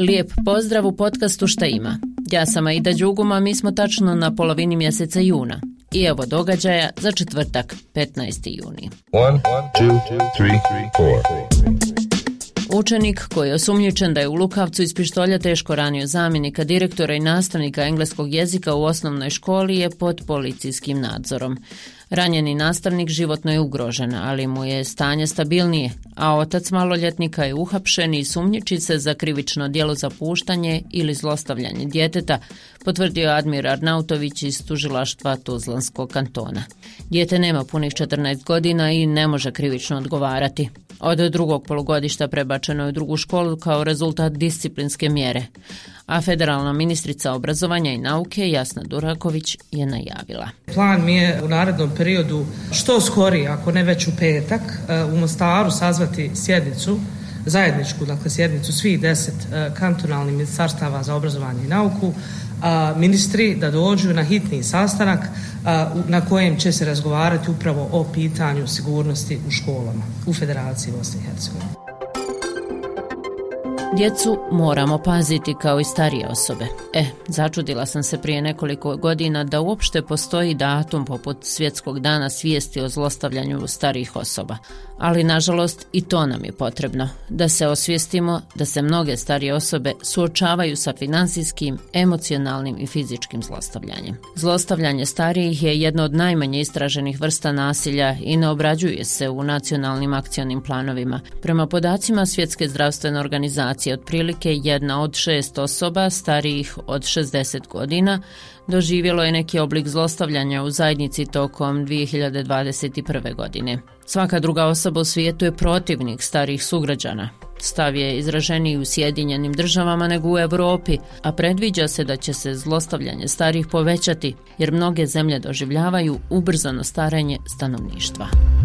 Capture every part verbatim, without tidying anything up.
Lijep pozdrav u podcastu Šta ima. Ja sam Aida Đuguma, mi smo tačno na polovini mjeseca juna. I evo događaja za četvrtak, petnaesti juni. One, two, three, four. Učenik koji je osumnjičen da je u Lukavcu iz pištolja teško ranio zamjenika direktora i nastavnika engleskog jezika u osnovnoj školi je pod policijskim nadzorom. Ranjeni nastavnik životno je ugrožen, ali mu je stanje stabilnije, a otac maloljetnika je uhapšen i sumnjiči se za krivično djelo zapuštanje ili zlostavljanje djeteta, potvrdio Admir Arnautović iz tužilaštva Tuzlanskog kantona. Dijete nema punih četrnaest godina i ne može krivično odgovarati. Od drugog polugodišta prebačeno je u drugu školu kao rezultat disciplinske mjere, a federalna ministrica obrazovanja i nauke Jasna Duraković je najavila. Plan mi je u narednom periodu što skorije, ako ne već u petak, u Mostaru sazvati sjednicu, zajedničku, dakle sjednicu svih deset kantonalnih ministarstava za obrazovanje i nauku, ministri da dođu na hitni sastanak na kojem će se razgovarati upravo o pitanju sigurnosti u školama u Federaciji Bosne i Hercegovine. Djecu moramo paziti kao i starije osobe. E, začudila sam se prije nekoliko godina da uopšte postoji datum poput Svjetskog dana svijesti o zlostavljanju starijih osoba. Ali, nažalost, i to nam je potrebno. Da se osvijestimo da se mnoge starije osobe suočavaju sa financijskim, emocionalnim i fizičkim zlostavljanjem. Zlostavljanje starijih je jedno od najmanje istraženih vrsta nasilja i ne obrađuje se u nacionalnim akcionim planovima. Prema podacima Svjetske zdravstvene organizacije, otprilike jedna od šest osoba starijih od šezdeset godina doživjelo je neki oblik zlostavljanja u zajednici tokom dvije hiljade dvadeset prve. godine. Svaka druga osoba u svijetu je protivnik starijih sugrađana. Stav je izraženiji u Sjedinjenim državama nego u Europi, a predviđa se da će se zlostavljanje starijih povećati, jer mnoge zemlje doživljavaju ubrzano starenje stanovništva.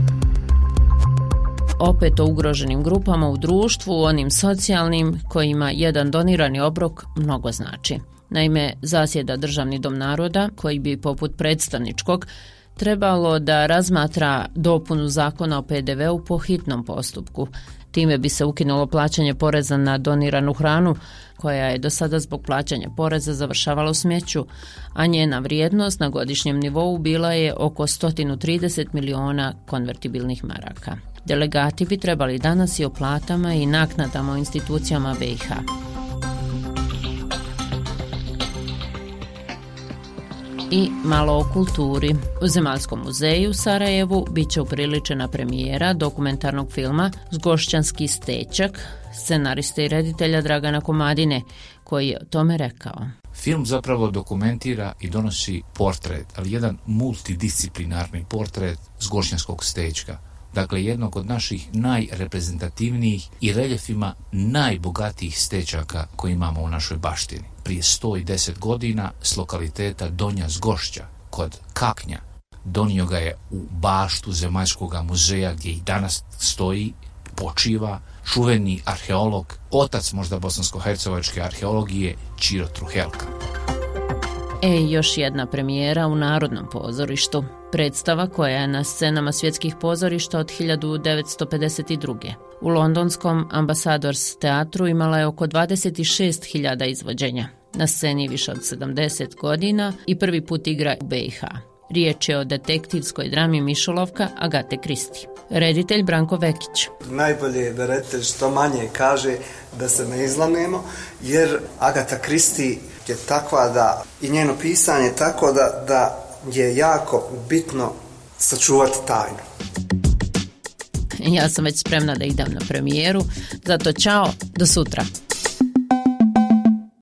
Opet o ugroženim grupama u društvu, onim socijalnim kojima jedan donirani obrok mnogo znači. Naime, zasjeda Državni dom naroda, koji bi poput predstavničkog trebalo da razmatra dopunu zakona o pe de veu po hitnom postupku. Time bi se ukinulo plaćanje poreza na doniranu hranu, koja je do sada zbog plaćanja poreza završavala u smeću, a njena vrijednost na godišnjem nivou bila je oko sto trideset miliona konvertibilnih maraka. Delegati bi trebali danas i o platama i naknadama u institucijama be i ha. I malo o kulturi. U Zemaljskom muzeju u Sarajevu bit će upriličena premijera dokumentarnog filma Zgošćanski stečak, scenariste i reditelja Dragana Komadine, koji je o tome rekao. Film zapravo dokumentira i donosi portret, ali jedan multidisciplinarni portret Zgošćanskog stečka. Dakle, jednog od naših najreprezentativnijih i reljefima najbogatijih stečaka koje imamo u našoj baštini. Prije sto deset godina s lokaliteta Donja Zgošća kod Kaknja donio ga je u baštu Zemaljskog muzeja gdje i danas stoji, počiva čuveni arheolog, otac možda bosansko-hercegovačke arheologije Ćiro Truhelka. E, još jedna premijera u Narodnom pozorištu. Predstava koja je na scenama svjetskih pozorišta od hiljadu devetsto pedeset druge. U londonskom Ambassadors teatru imala je oko dvadeset šest hiljada izvođenja. Na sceni više od sedamdeset godina i prvi put igra u be i ha. Riječ je o detektivskoj drami Mišolovka Agate Kristi. Reditelj Branko Vekić. Najbolje je da reditelj što manje kaže da se ne izlamnemo, jer Agata Kristi je takva da i njeno pisanje je tako da, da je jako bitno sačuvati tajnu. Ja sam već spremna da idem na premijeru, zato čao, do sutra.